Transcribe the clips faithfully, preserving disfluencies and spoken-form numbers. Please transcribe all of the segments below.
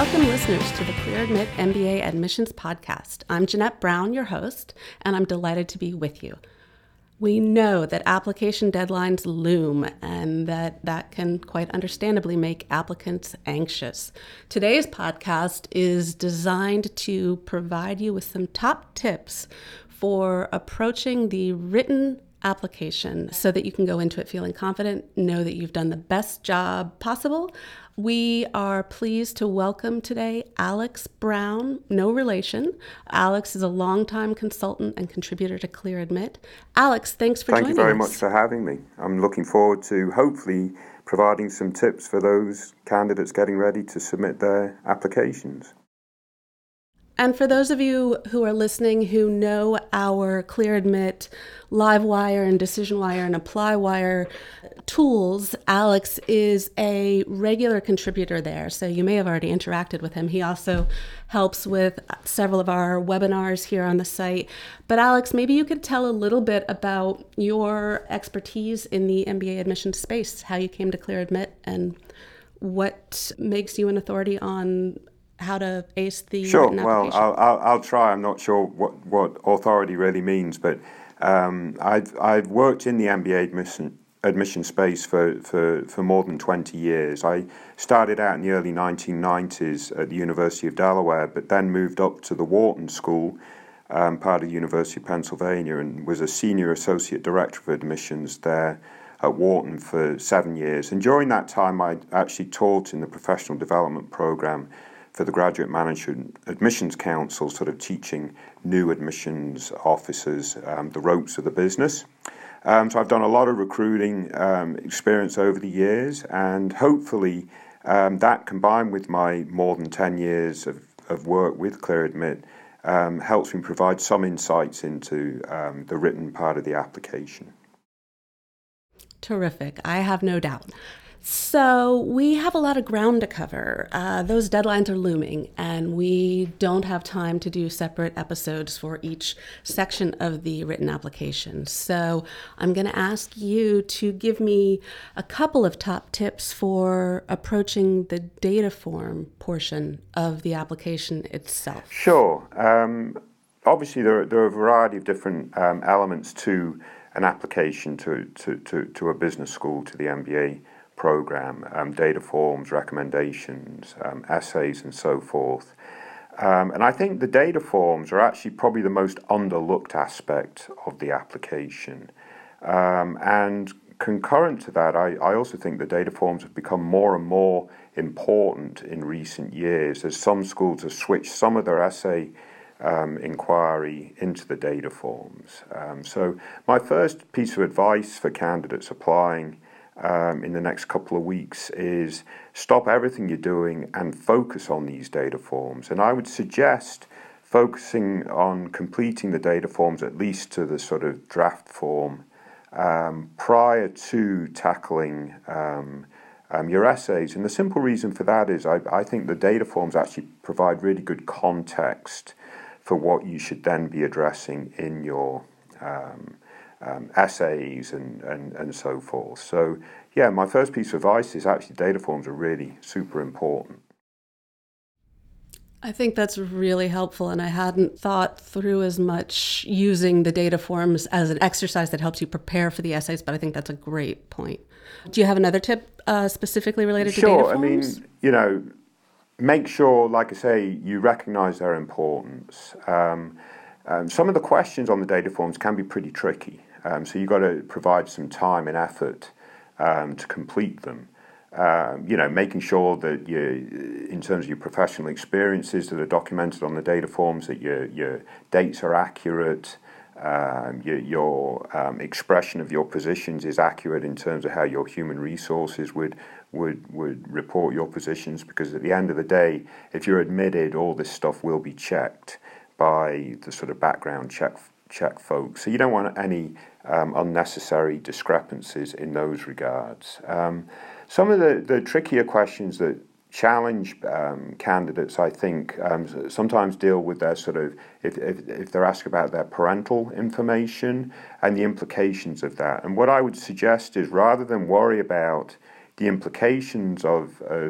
Welcome, listeners, to the ClearAdmit M B A Admissions Podcast. I'm Jeanette Brown, your host, and I'm delighted to be with you. We know that application deadlines loom and that that can quite understandably make applicants anxious. Today's podcast is designed to provide you with some top tips for approaching the written application so that you can go into it feeling confident, know that you've done the best job possible. We are pleased to welcome today Alex Brown, no relation. Alex is a longtime consultant and contributor to ClearAdmit. Alex, thanks for Thank joining us. Thank you very much for having me. I'm looking forward to hopefully providing some tips for those candidates getting ready to submit their applications. And for those of you who are listening who know our ClearAdmit LiveWire and DecisionWire and ApplyWire tools, Alex is a regular contributor there, so you may have already interacted with him. He also helps with several of our webinars here on the site. But Alex, maybe you could tell a little bit about your expertise in the M B A admissions space, how you came to ClearAdmit, and what makes you an authority on how to ace the Sure. written Well, application. I'll, I'll, I'll try. I'm not sure what, what authority really means, but um, I've I've worked in the M B A admission admission space for, for, for more than twenty years. I started out in the early nineteen nineties at the University of Delaware, but then moved up to the Wharton School, um, part of the University of Pennsylvania, and was a senior associate director of admissions there at Wharton for seven years. And during that time, I actually taught in the professional development program for the Graduate Management Admissions Council, sort of teaching new admissions officers um, the ropes of the business. Um, so I've done a lot of recruiting um, experience over the years, and hopefully um, that combined with my more than ten years of, of work with ClearAdmit um, helps me provide some insights into um, the written part of the application. Terrific. I have no doubt. So we have a lot of ground to cover. Uh, those deadlines are looming, and we don't have time to do separate episodes for each section of the written application. So I'm going to ask you to give me a couple of top tips for approaching the data form portion of the application itself. Sure. Um, obviously, there are, there are a variety of different um, elements to an application to, to, to, to a business school, to the M B A program, um, data forms, recommendations, um, essays, and so forth. Um, and I think the data forms are actually probably the most underlooked aspect of the application. Um, and concurrent to that, I, I also think the data forms have become more and more important in recent years as some schools have switched some of their essay um, inquiry into the data forms. Um, so my first piece of advice for candidates applying Um, in the next couple of weeks is stop everything you're doing and focus on these data forms. And I would suggest focusing on completing the data forms at least to the sort of draft form um, prior to tackling um, um, your essays. And the simple reason for that is I, I think the data forms actually provide really good context for what you should then be addressing in your um, Um, essays and, and, and so forth. So, yeah, my first piece of advice is actually data forms are really super important. I think that's really helpful, and I hadn't thought through as much using the data forms as an exercise that helps you prepare for the essays, but I think that's a great point. Do you have another tip uh, specifically related sure, to data forms? I mean, you know, make sure, like I say, you recognize their importance. Um, um, some of the questions on the data forms can be pretty tricky. Um, so you've got to provide some time and effort um, to complete them. Um, you know, making sure that you, in terms of your professional experiences that are documented on the data forms, that your your dates are accurate, um, your, your um, expression of your positions is accurate in terms of how your human resources would would would report your positions. Because at the end of the day, if you're admitted, all this stuff will be checked by the sort of background check check folks. So you don't want any um, unnecessary discrepancies in those regards. Um, some of the, the trickier questions that challenge um, candidates, I think, um, sometimes deal with their sort of, if, if, if they're asked about their parental information and the implications of that. And what I would suggest is rather than worry about the implications of, of,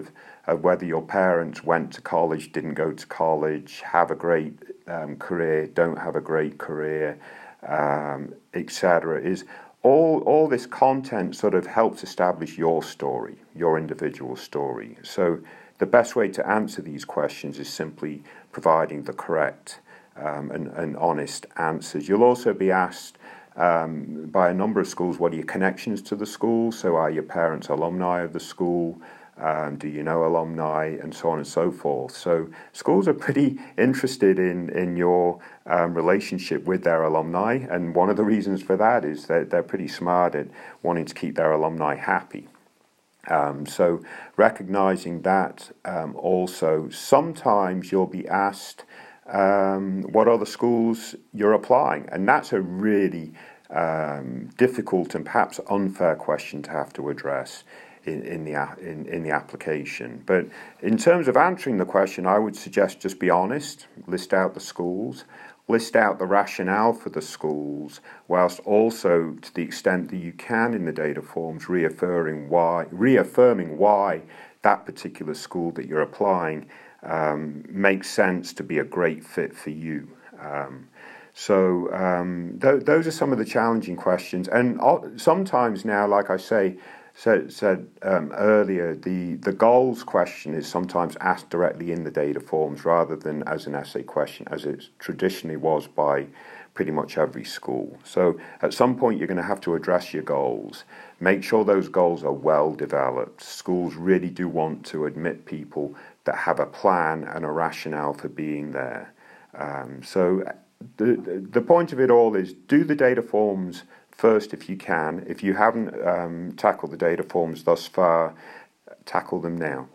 of whether your parents went to college, didn't go to college, have a great um, career, don't have a great career, um, et cetera, is all all this content sort of helps establish your story, your individual story. So the best way to answer these questions is simply providing the correct um, and, and honest answers. You'll also be asked um, by a number of schools, what are your connections to the school? So are your parents alumni of the school? Um, do you know alumni, and so on and so forth. So schools are pretty interested in, in your um, relationship with their alumni, and one of the reasons for that is that they're pretty smart at wanting to keep their alumni happy. Um, so recognizing that um, also, sometimes you'll be asked um, what other schools you're applying, and that's a really um, difficult and perhaps unfair question to have to address In, in the in, in the application. But in terms of answering the question, I would suggest just be honest, list out the schools, list out the rationale for the schools, whilst also, to the extent that you can in the data forms, reaffirming why, reaffirming why that particular school that you're applying um, makes sense to be a great fit for you. Um, so um, th- those are some of the challenging questions. And sometimes now, like I say, said, said um, earlier, the, the goals question is sometimes asked directly in the data forms rather than as an essay question, as it traditionally was by pretty much every school. So at some point you're going to have to address your goals. Make sure those goals are well developed. Schools really do want to admit people that have a plan and a rationale for being there. Um, so the, the point of it all is do the data forms first if you can. If you haven't um, tackled the data forms thus far, tackle them now.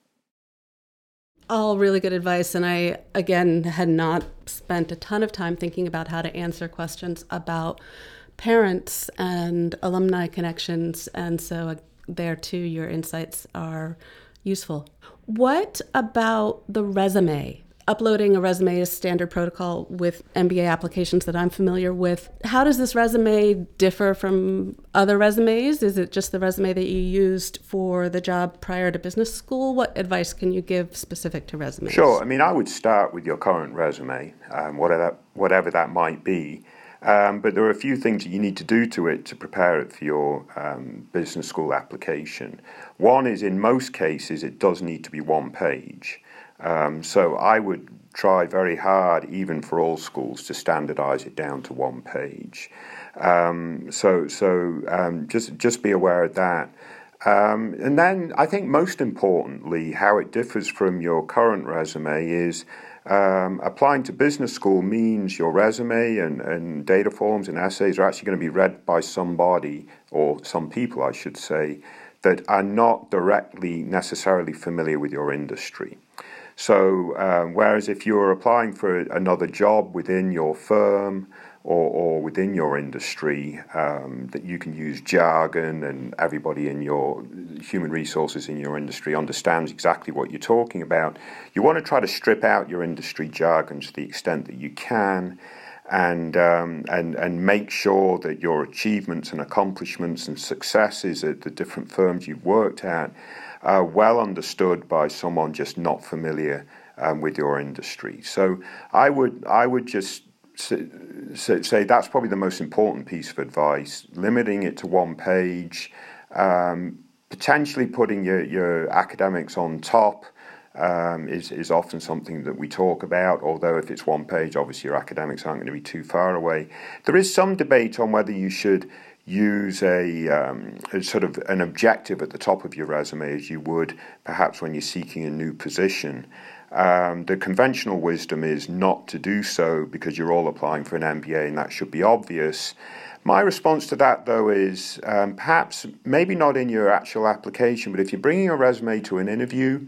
All really good advice. And I, again, had not spent a ton of time thinking about how to answer questions about parents and alumni connections. And so uh, there too, your insights are useful. What about the resume? Uploading a resume is standard protocol with M B A applications that I'm familiar with. How does this resume differ from other resumes? Is it just the resume that you used for the job prior to business school? What advice can you give specific to resumes? Sure. I mean, I would start with your current resume, um, whatever, whatever that might be. Um, but there are a few things that you need to do to it to prepare it for your um, business school application. One is, in most cases, it does need to be one page. Um, so I would try very hard, even for all schools, to standardize it down to one page. Um, so so um, just just be aware of that. Um, and then I think most importantly, how it differs from your current resume is um, applying to business school means your resume and, and data forms and essays are actually going to be read by somebody, or some people, I should say, that are not directly necessarily familiar with your industry. So, um, whereas if you're applying for another job within your firm or, or within your industry, um, that you can use jargon and everybody in your human resources in your industry understands exactly what you're talking about, you want to try to strip out your industry jargon to the extent that you can, and um, and and make sure that your achievements and accomplishments and successes at the different firms you've worked at are well understood by someone just not familiar um, with your industry. So I would I would just say, say that's probably the most important piece of advice, limiting it to one page, um, potentially putting your, your academics on top um, is, is often something that we talk about, although if it's one page, obviously your academics aren't going to be too far away. There is some debate on whether you should use a, um, a sort of an objective at the top of your resume as you would perhaps when you're seeking a new position. Um, the conventional wisdom is not to do so because you're all applying for an M B A and that should be obvious. My response to that, though, is um, perhaps maybe not in your actual application, but if you're bringing a resume to an interview,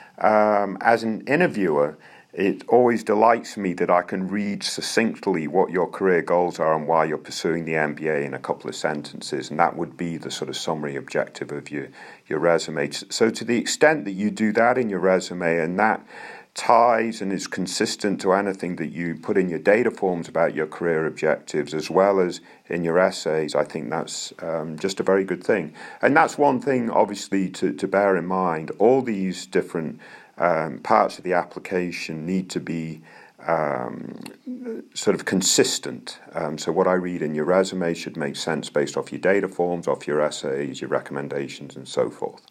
um, as an interviewer, it always delights me that I can read succinctly what your career goals are and why you're pursuing the M B A in a couple of sentences, and that would be the sort of summary objective of your, your resume. So to the extent that you do that in your resume and that ties and is consistent to anything that you put in your data forms about your career objectives as well as in your essays, I think that's um, just a very good thing. And that's one thing, obviously, to, to bear in mind. All these different um, parts of the application need to be um, sort of consistent. Um, so what I read in your resume should make sense based off your data forms, off your essays, your recommendations, and so forth.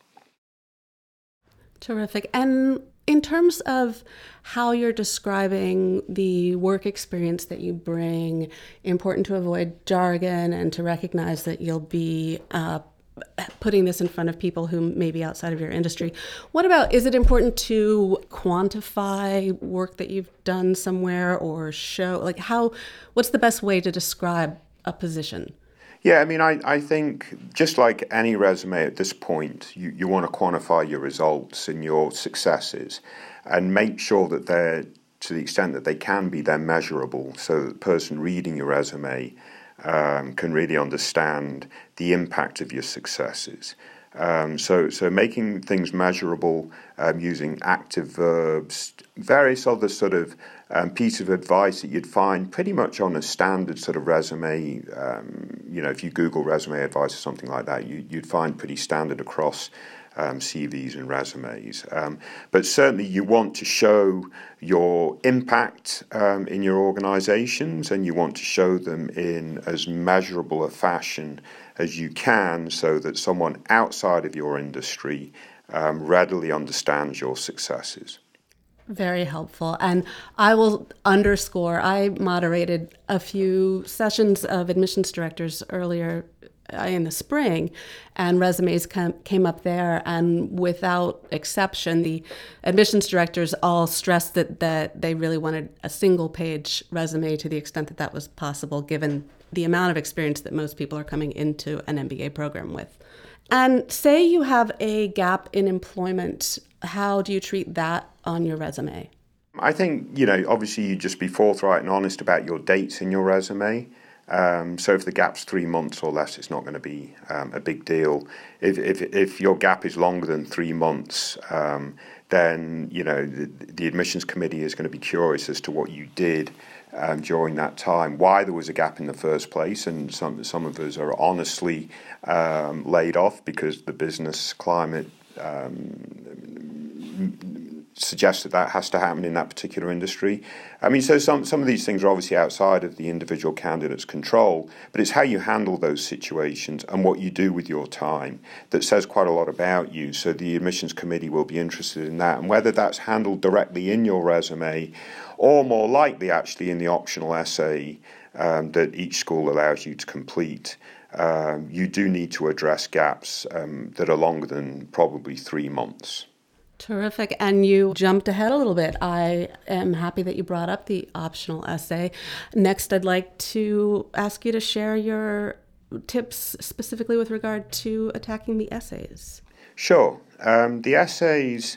Terrific. And in terms of how you're describing the work experience that you bring, important to avoid jargon and to recognize that you'll be uh, putting this in front of people who may be outside of your industry. What about, is it important to quantify work that you've done somewhere or show, like how, what's the best way to describe a position? Yeah, I mean, I, I think just like any resume at this point, you, you want to quantify your results and your successes and make sure that they're, to the extent that they can be, they're measurable so that the person reading your resume um, can really understand the impact of your successes. Um, so, so making things measurable um, using active verbs, various other sort of um, piece of advice that you'd find pretty much on a standard sort of resume. Um, you know, if you Google resume advice or something like that, you, you'd find pretty standard across um, C Vs and resumes. Um, but certainly you want to show your impact um, in your organizations, and you want to show them in as measurable a fashion as you can so that someone outside of your industry um, readily understands your successes. Very helpful. And I will underscore, I moderated a few sessions of admissions directors earlier in the spring, and resumes came, came up there, and without exception, the admissions directors all stressed that, that they really wanted a single page resume to the extent that that was possible, given the amount of experience that most people are coming into an M B A program with. And say you have a gap in employment, how do you treat that on your resume? I think, you know, obviously you just be forthright and honest about your dates in your resume. Um, so if the gap's three months or less, it's not going to be um, a big deal. If, if if your gap is longer than three months, um, then, you know, the, the admissions committee is going to be curious as to what you did um, during that time, why there was a gap in the first place, and some some of us are honestly um, laid off because the business climate um, suggests that that has to happen in that particular industry. I mean, so some, some of these things are obviously outside of the individual candidate's control, but it's how you handle those situations and what you do with your time that says quite a lot about you. So the admissions committee will be interested in that, and whether that's handled directly in your resume or more likely actually in the optional essay um, that each school allows you to complete. Um, you do need to address gaps um, that are longer than probably three months. Terrific. And you jumped ahead a little bit. I am happy that you brought up the optional essay. Next, I'd like to ask you to share your tips specifically with regard to attacking the essays. Sure. Um, the essays,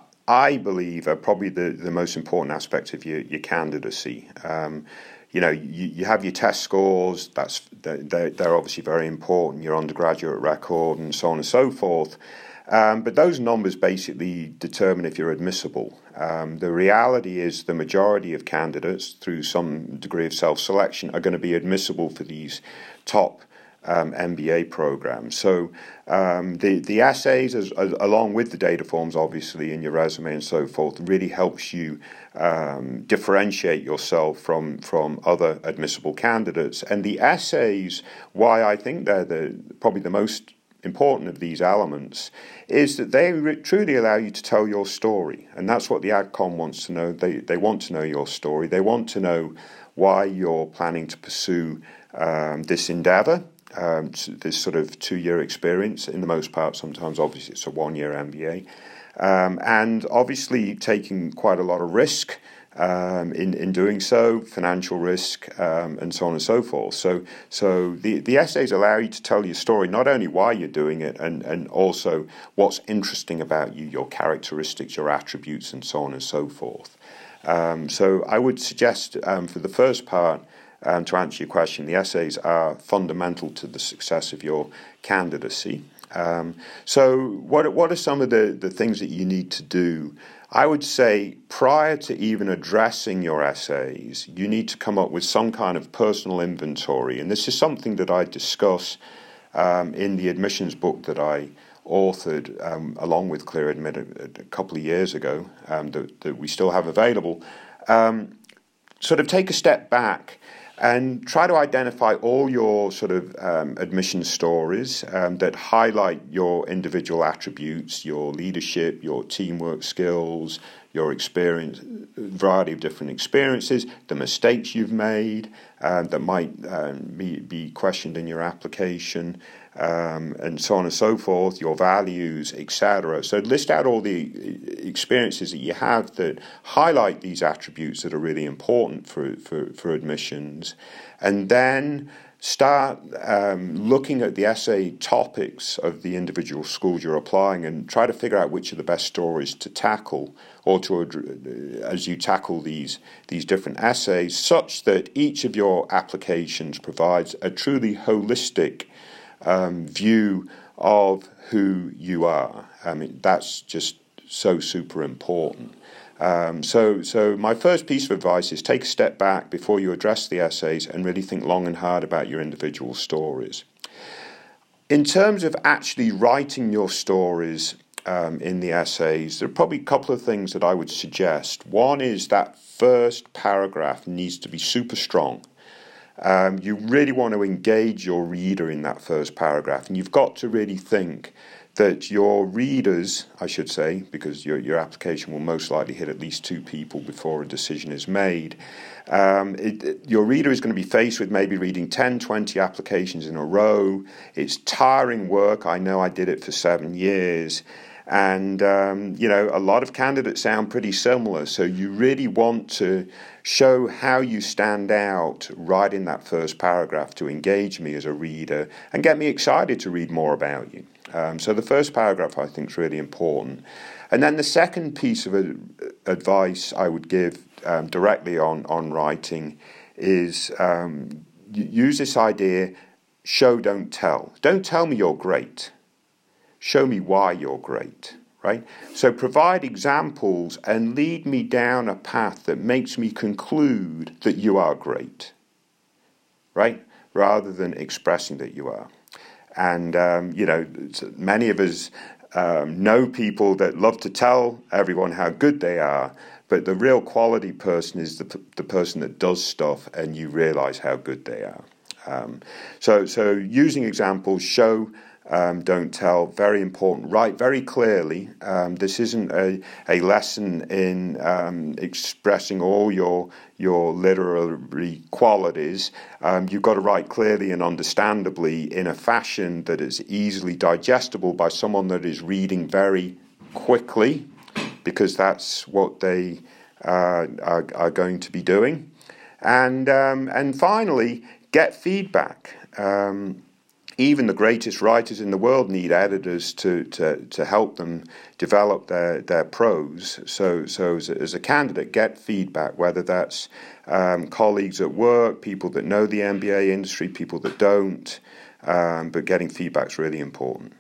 I believe, are probably the, the most important aspect of your, your candidacy. Um, you know, you, you have your test scores, that's they're, they're obviously very important, your undergraduate record and so on and so forth. Um, but those numbers basically determine if you're admissible. Um, the reality is the majority of candidates, through some degree of self-selection, are going to be admissible for these top um, M B A programs. So um, the, the essays, as, as, along with the data forms, obviously, in your resume and so forth, really helps you um, differentiate yourself from, from other admissible candidates. And the essays, why I think they're the probably the most important of these elements, is that they re- truly allow you to tell your story, and that's what the AdCom wants to know. They they want to know your story. They want to know why you're planning to pursue um, this endeavor, um, this sort of two-year experience. In the most part, sometimes obviously it's a one-year M B A, um, and obviously taking quite a lot of risk Um, in, in doing so, financial risk, um, and so on and so forth. So so the, the essays allow you to tell your story, not only why you're doing it, and, and also what's interesting about you, your characteristics, your attributes, and so on and so forth. Um, so I would suggest um, for the first part, um, to answer your question, the essays are fundamental to the success of your candidacy. Um, so what what are some of the, the things that you need to do I would say prior to even addressing your essays, you need to come up with some kind of personal inventory. And this is something that I discuss um, in the admissions book that I authored um, along with ClearAdmit a, a couple of years ago, um, that, that we still have available. Um, sort of take a step back and try to identify all your sort of um, admission stories um, that highlight your individual attributes, your leadership, your teamwork skills, your experience, variety of different experiences, the mistakes you've made uh, that might um, be, be questioned in your application, um, and so on and so forth, your values, et cetera. So list out all the experiences that you have that highlight these attributes that are really important for, for, for admissions, and then start um, looking at the essay topics of the individual schools you're applying and try to figure out which are the best stories to tackle or to as you tackle these these different essays, such that each of your applications provides a truly holistic um, view of who you are. I mean, that's just so super important. Um, so, so my first piece of advice is take a step back before you address the essays and really think long and hard about your individual stories. In terms of actually writing your stories um, in the essays, there are probably a couple of things that I would suggest. One is that first paragraph needs to be super strong. Um, you really want to engage your reader in that first paragraph, and you've got to really think that your readers, I should say, because your, your application will most likely hit at least two people before a decision is made, um, it, it, your reader is going to be faced with maybe reading ten, twenty applications in a row. It's tiring work. I know I did it for seven years. And, um, you know, a lot of candidates sound pretty similar. So you really want to show how you stand out right in that first paragraph to engage me as a reader and get me excited to read more about you. Um, so the first paragraph, I think, is really important. And then the second piece of uh, advice I would give um, directly on, on writing is um, use this idea, show, don't tell. Don't tell me you're great. Show me why you're great, right? So provide examples and lead me down a path that makes me conclude that you are great, right? Rather than expressing that you are. And, um, you know, many of us um, know people that love to tell everyone how good they are, but the real quality person is the, the person that does stuff and you realize how good they are. Um, so, so using examples, show, Um, don't tell, very important. Write very clearly. Um, this isn't a, a lesson in um, expressing all your your literary qualities. Um, you've got to write clearly and understandably in a fashion that is easily digestible by someone that is reading very quickly, because that's what they uh, are, are going to be doing. And um, and finally, get feedback. Um, Even the greatest writers in the world need editors to, to, to help them develop their, their prose. So, so as, a, as a candidate, get feedback, whether that's um, colleagues at work, people that know the M B A industry, people that don't, um, but getting feedback is really important.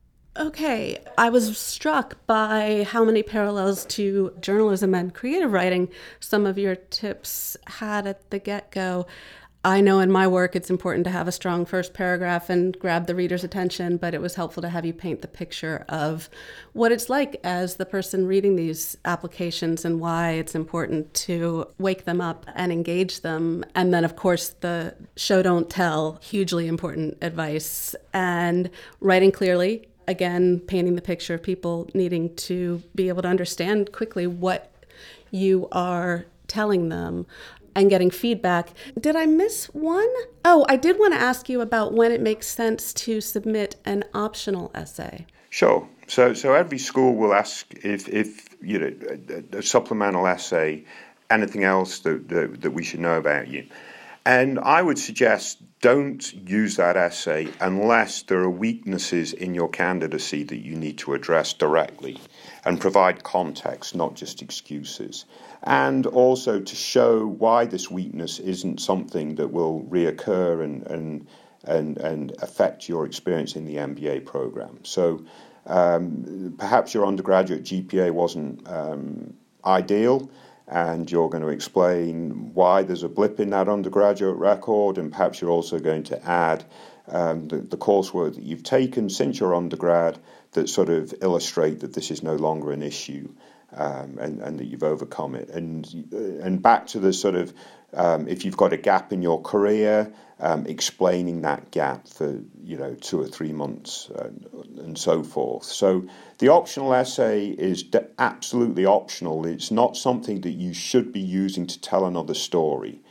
Okay, I was struck by how many parallels to journalism and creative writing some of your tips had at the get-go. I know in my work it's important to have a strong first paragraph and grab the reader's attention, but it was helpful to have you paint the picture of what it's like as the person reading these applications and why it's important to wake them up and engage them. And then, of course, the show, don't tell, hugely important advice. And writing clearly, again, painting the picture of people needing to be able to understand quickly what you are telling them. And getting feedback. Did I miss one? Oh, I did want to ask you about when it makes sense to submit an optional essay. Sure. So, so every school will ask if, if you know, a, a supplemental essay, anything else that, that that we should know about you. And I would suggest don't use that essay unless there are weaknesses in your candidacy that you need to address directly, and provide context, not just excuses. And also to show why this weakness isn't something that will reoccur and and and, and affect your experience in the M B A program. So Um, perhaps your undergraduate G P A wasn't um, ideal, and you're going to explain why there's a blip in that undergraduate record, and perhaps you're also going to add um, the, the coursework that you've taken since your undergrad that sort of illustrate that this is no longer an issue, um, and, and that you've overcome it. And, and back to the sort of, um, if you've got a gap in your career, um, explaining that gap for, you know, two or three months and, and so forth. So the optional essay is de- absolutely optional. It's not something that you should be using to tell another story.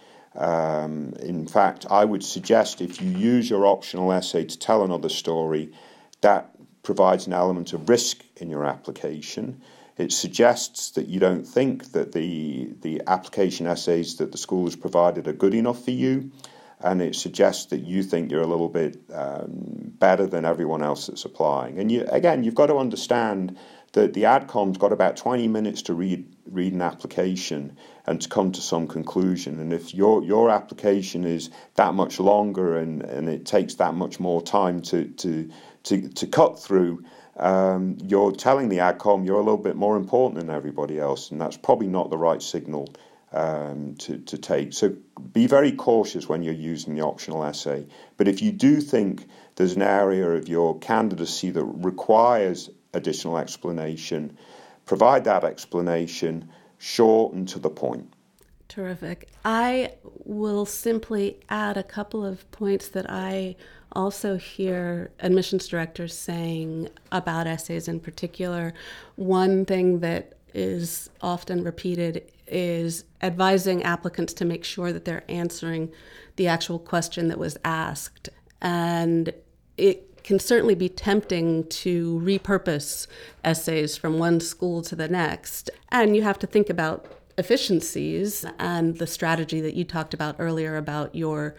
Um, in fact, I would suggest if you use your optional essay to tell another story, that provides an element of risk in your application. It suggests that you don't think that the the application essays that the school has provided are good enough for you, and it suggests that you think you're a little bit um, better than everyone else that's applying. And you, again, you've got to understand that the AdCom's got about twenty minutes to read read an application and to come to some conclusion. And if your your application is that much longer and, and it takes that much more time to to to, to cut through, um, you're telling the AdCom you're a little bit more important than everybody else, and that's probably not the right signal um, to, to take. So be very cautious when you're using the optional essay. But if you do think there's an area of your candidacy that requires additional explanation, provide that explanation, short and to the point. Terrific. I will simply add a couple of points that I also hear admissions directors saying about essays in particular. One thing that is often repeated is advising applicants to make sure that they're answering the actual question that was asked. And it can certainly be tempting to repurpose essays from one school to the next. And you have to think about efficiencies and the strategy that you talked about earlier about your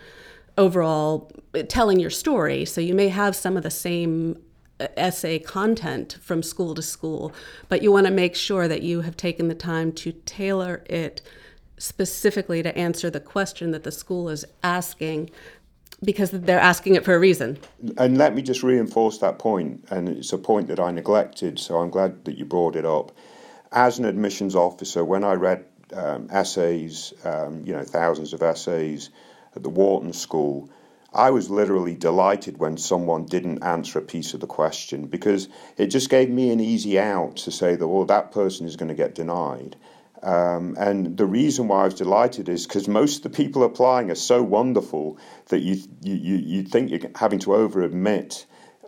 overall telling your story. So you may have some of the same essay content from school to school, but you want to make sure that you have taken the time to tailor it specifically to answer the question that the school is asking, because they're asking it for a reason. And let me just reinforce that point, and it's a point that I neglected, so I'm glad that you brought it up. As an admissions officer, when I read um, essays, um, you know, thousands of essays at the Wharton School, I was literally delighted when someone didn't answer a piece of the question, because it just gave me an easy out to say that, well, that person is going to get denied. Um, and the reason why I was delighted is because most of the people applying are so wonderful that you you you think you're having to over-admit,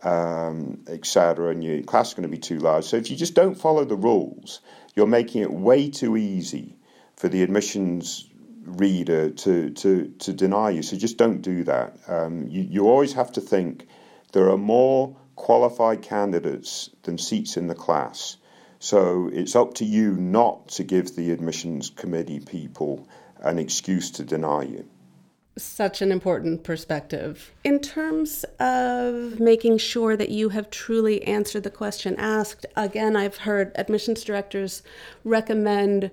um, et cetera, and your class is going to be too large. So if you just don't follow the rules, you're making it way too easy for the admissions reader to to to deny you. So just don't do that. Um, you you always have to think there are more qualified candidates than seats in the class. So it's up to you not to give the admissions committee people an excuse to deny you. Such an important perspective. In terms of making sure that you have truly answered the question asked, again, I've heard admissions directors recommend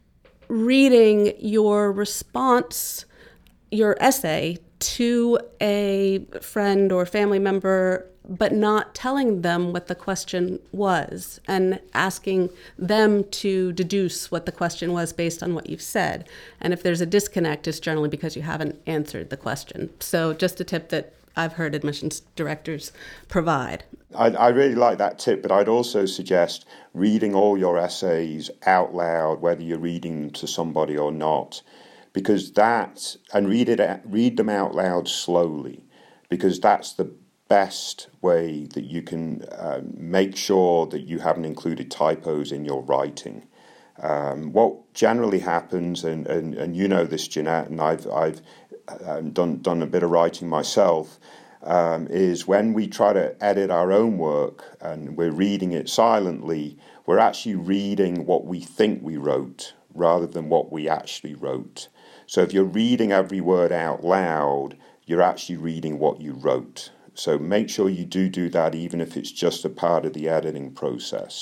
reading your response, your essay, to a friend or family member, but not telling them what the question was and asking them to deduce what the question was based on what you've said. And if there's a disconnect, it's generally because you haven't answered the question. So just a tip that I've heard admissions directors provide. I, I really like that tip, but I'd also suggest reading all your essays out loud, whether you're reading them to somebody or not, because that, and read it, read them out loud slowly, because that's the best way that you can uh, make sure that you haven't included typos in your writing. Um, what generally happens, and, and, and you know this, Jeanette, and I've I've uh, done done a bit of writing myself, um, is when we try to edit our own work and we're reading it silently, we're actually reading what we think we wrote rather than what we actually wrote. So if you're reading every word out loud, you're actually reading what you wrote. So make sure you do do that, even if it's just a part of the editing process.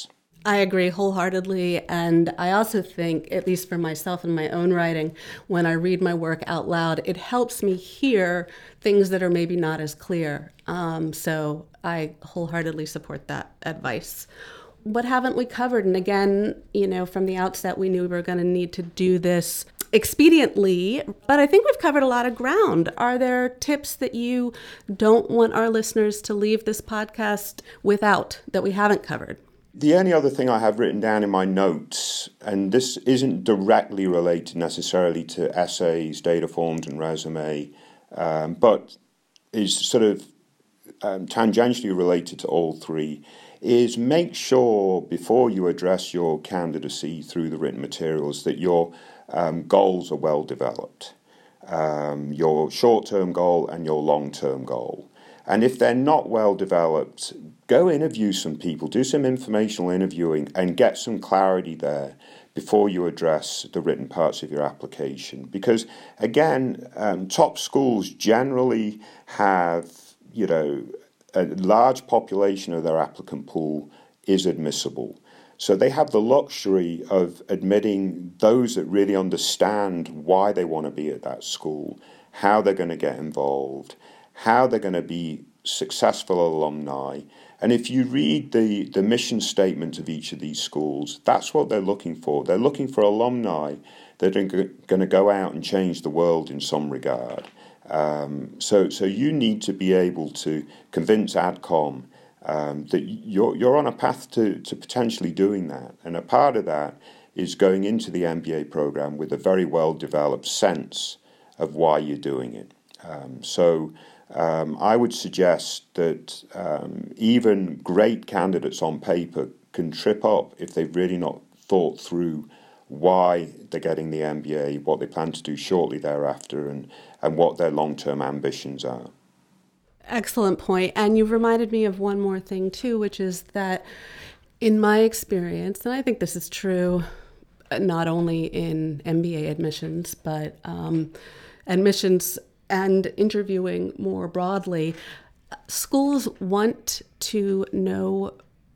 I agree wholeheartedly. And I also think, at least for myself in my own writing, when I read my work out loud, it helps me hear things that are maybe not as clear. Um, so I wholeheartedly support that advice. What haven't we covered? And again, you know, from the outset, we knew we were going to need to do this expediently, but I think we've covered a lot of ground. Are there tips that you don't want our listeners to leave this podcast without that we haven't covered? The only other thing I have written down in my notes, and this isn't directly related necessarily to essays, data forms, and resume, um, but is sort of um, tangentially related to all three, is make sure before you address your candidacy through the written materials that your um, goals are well developed, um, your short-term goal and your long-term goal. And if they're not well developed, go interview some people, do some informational interviewing and get some clarity there before you address the written parts of your application. Because again, um, top schools generally have, you know, a large population of their applicant pool is admissible. So they have the luxury of admitting those that really understand why they want to be at that school, how they're going to get involved, how they're going to be successful alumni. And if you read the, the mission statement of each of these schools, that's what they're looking for. They're looking for alumni that are going to go out and change the world in some regard. Um, so, so you need to be able to convince AdCom um, that you're you're on a path to, to potentially doing that. And a part of that is going into the M B A program with a very well-developed sense of why you're doing it. Um, so um, I would suggest that um, even great candidates on paper can trip up if they've really not thought through why they're getting the M B A, what they plan to do shortly thereafter, and, and what their long-term ambitions are. Excellent point. And you reminded me of one more thing, too, which is that in my experience, and I think this is true not only in M B A admissions, but um, admissions and interviewing more broadly, schools want to know,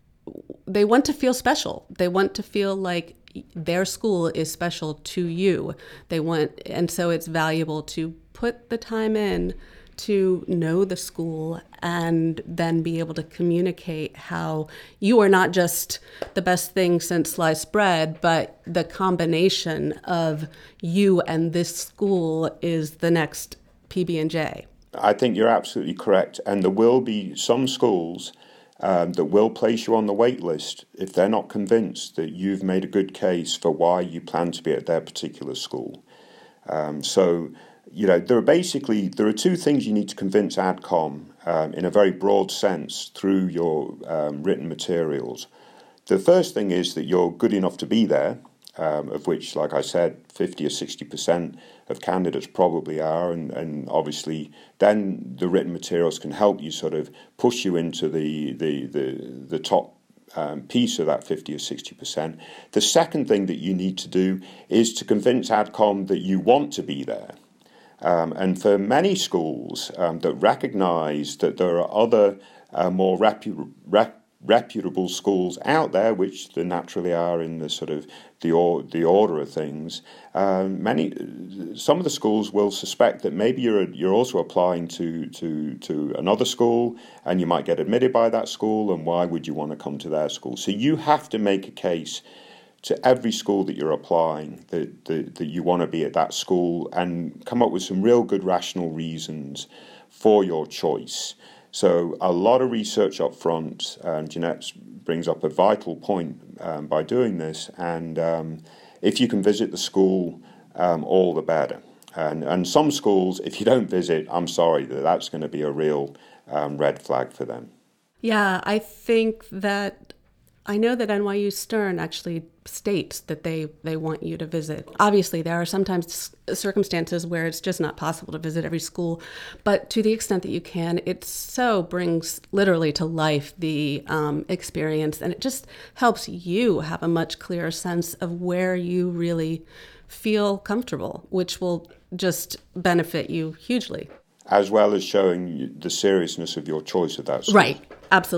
they want to feel special. They want to feel like their school is special to you. They want, and so it's valuable to put the time in to know the school and then be able to communicate how you are not just the best thing since sliced bread, but the combination of you and this school is the next P B and J. I think you're absolutely correct. And there will be some schools um, that will place you on the wait list if they're not convinced that you've made a good case for why you plan to be at their particular school. Um, so, you know, there are basically, there are two things you need to convince AdCom um, in a very broad sense through your um, written materials. The first thing is that you're good enough to be there, um, of which, like I said, fifty or sixty percent of candidates probably are, and, and obviously then the written materials can help you sort of push you into the, the, the, the top Um, piece of that fifty or sixty percent. The second thing that you need to do is to convince AdCom that you want to be there. Um, and for many schools um, that recognize that there are other uh, more repu- rep- reputable schools out there, which there naturally are in the sort of the, or- the order of things, um, many some of the schools will suspect that maybe you're you're also applying to, to, to another school and you might get admitted by that school, and why would you want to come to their school? So you have to make a case to every school that you're applying that, that, that you want to be at that school and come up with some real good rational reasons for your choice. So a lot of research up front, and Jeanette brings up a vital point um, by doing this, and um, if you can visit the school, um, all the better. And, and some schools, if you don't visit, I'm sorry, that that's going to be a real um, red flag for them. Yeah, I think that I know that N Y U Stern actually states that they, they want you to visit. Obviously, there are sometimes circumstances where it's just not possible to visit every school, but to the extent that you can, it so brings literally to life the um, experience, and it just helps you have a much clearer sense of where you really feel comfortable, which will just benefit you hugely. As well as showing the seriousness of your choice of that school. Right, absolutely.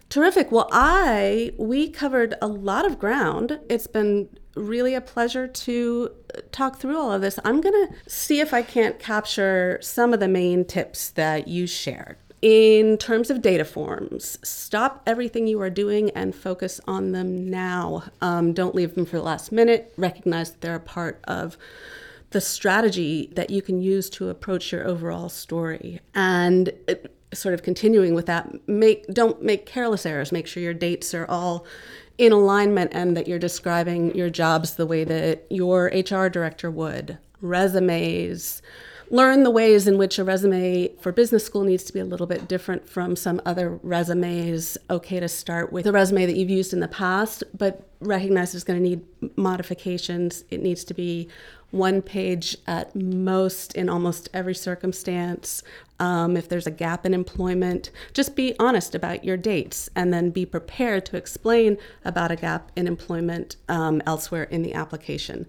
Terrific. Well, I, we covered a lot of ground. It's been really a pleasure to talk through all of this. I'm going to see if I can't capture some of the main tips that you shared. In terms of data forms, stop everything you are doing and focus on them now. Um, don't leave them for the last minute. Recognize that they're a part of the strategy that you can use to approach your overall story. And it, sort of continuing with that, make don't make careless errors. Make sure your dates are all in alignment and that you're describing your jobs the way that your H R director would. Resumes. Learn the ways in which a resume for business school needs to be a little bit different from some other resumes. Okay to start with a resume that you've used in the past, but recognize it's going to need modifications. It needs to be one page at most in almost every circumstance. Um, if there's a gap in employment, just be honest about your dates and then be prepared to explain about a gap in employment um, elsewhere in the application.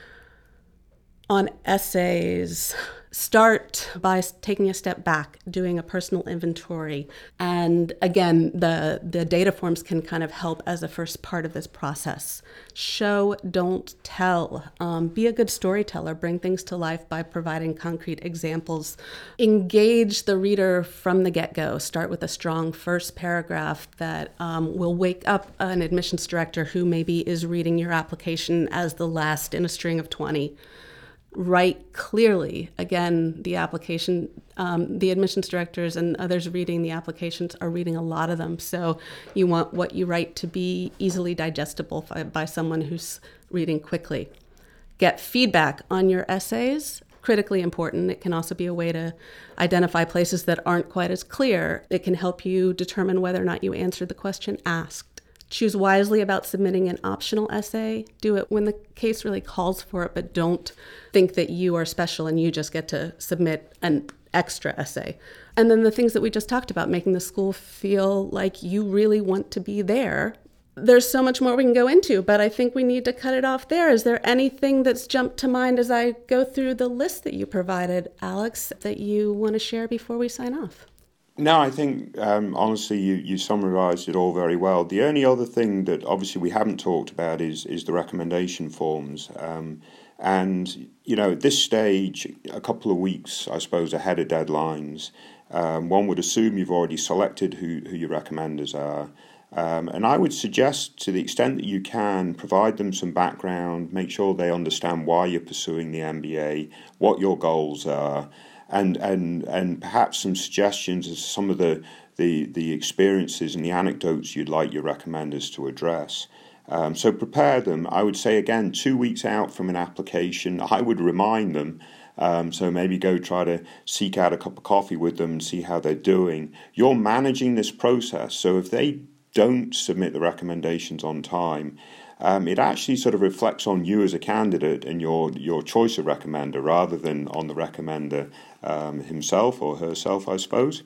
On essays, start by taking a step back, doing a personal inventory. And again, the, the data forms can kind of help as a first part of this process. Show, don't tell. Um, be a good storyteller. Bring things to life by providing concrete examples. Engage the reader from the get-go. Start with a strong first paragraph that um, will wake up an admissions director who maybe is reading your application as the last in a string of twenty. Write clearly. Again, the application, um, the admissions directors and others reading the applications are reading a lot of them. So you want what you write to be easily digestible by, by someone who's reading quickly. Get feedback on your essays. Critically important. It can also be a way to identify places that aren't quite as clear. It can help you determine whether or not you answered the question asked. Choose wisely about submitting an optional essay. Do it when the case really calls for it, but don't think that you are special and you just get to submit an extra essay. And then the things that we just talked about, making the school feel like you really want to be there. There's so much more we can go into, but I think we need to cut it off there. Is there anything that's jumped to mind as I go through the list that you provided, Alex, that you want to share before we sign off? No, I think, um, honestly, you, you summarised it all very well. The only other thing that obviously we haven't talked about is is the recommendation forms. Um, and, you know, at this stage, a couple of weeks, I suppose, ahead of deadlines, um, one would assume you've already selected who, who your recommenders are. Um, and I would suggest, to the extent that you can, provide them some background, make sure they understand why you're pursuing the M B A, what your goals are, and and and perhaps some suggestions as to some of the, the, the experiences and the anecdotes you'd like your recommenders to address. Um, so prepare them. I would say, again, two weeks out from an application, I would remind them. Um, so maybe go try to seek out a cup of coffee with them and see how they're doing. You're managing this process. So if they don't submit the recommendations on time, Um, it actually sort of reflects on you as a candidate and your your choice of recommender rather than on the recommender um, himself or herself, I suppose.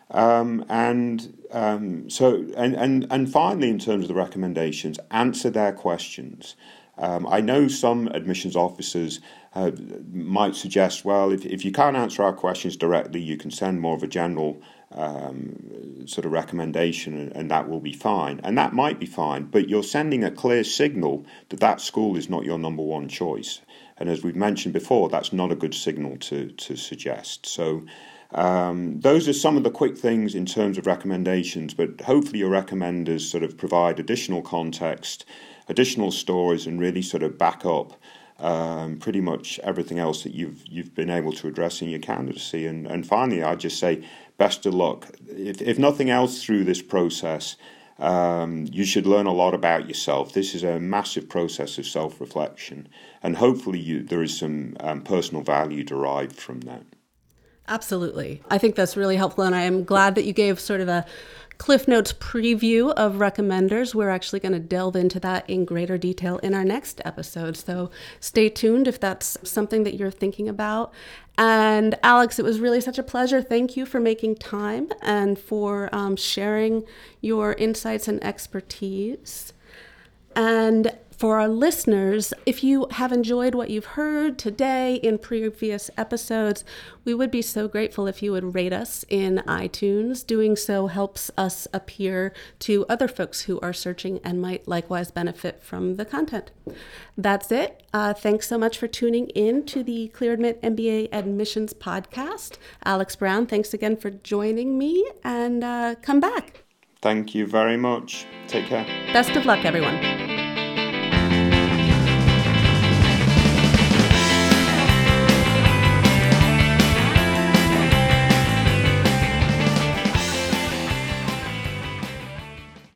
Um, and um, so, and, and, and finally, in terms of the recommendations, answer their questions. Um, I know some admissions officers uh, might suggest, well, if, if you can't answer our questions directly, you can send more of a general um, sort of recommendation and, and that will be fine. And that might be fine, but you're sending a clear signal that that school is not your number one choice. And as we've mentioned before, that's not a good signal to, to suggest. So um, those are some of the quick things in terms of recommendations, but hopefully your recommenders sort of provide additional context, additional stories, and really sort of back up um, pretty much everything else that you've you've been able to address in your candidacy. And, and finally, I'd just say best of luck. If, if nothing else through this process, um, you should learn a lot about yourself. This is a massive process of self-reflection, and hopefully you, there is some um, personal value derived from that. Absolutely. I think that's really helpful, and I am glad that you gave sort of a Cliff Notes preview of recommenders. We're actually going to delve into that in greater detail in our next episode, so stay tuned if that's something that you're thinking about. And Alex, it was really such a pleasure. Thank you for making time and for um, sharing your insights and expertise. And For our listeners, if you have enjoyed what you've heard today in previous episodes, we would be so grateful if you would rate us in iTunes. Doing so helps us appear to other folks who are searching and might likewise benefit from the content. That's it. Uh, thanks so much for tuning in to the ClearAdmit M B A Admissions Podcast. Alex Brown, thanks again for joining me, and uh, come back. Thank you very much. Take care. Best of luck, everyone.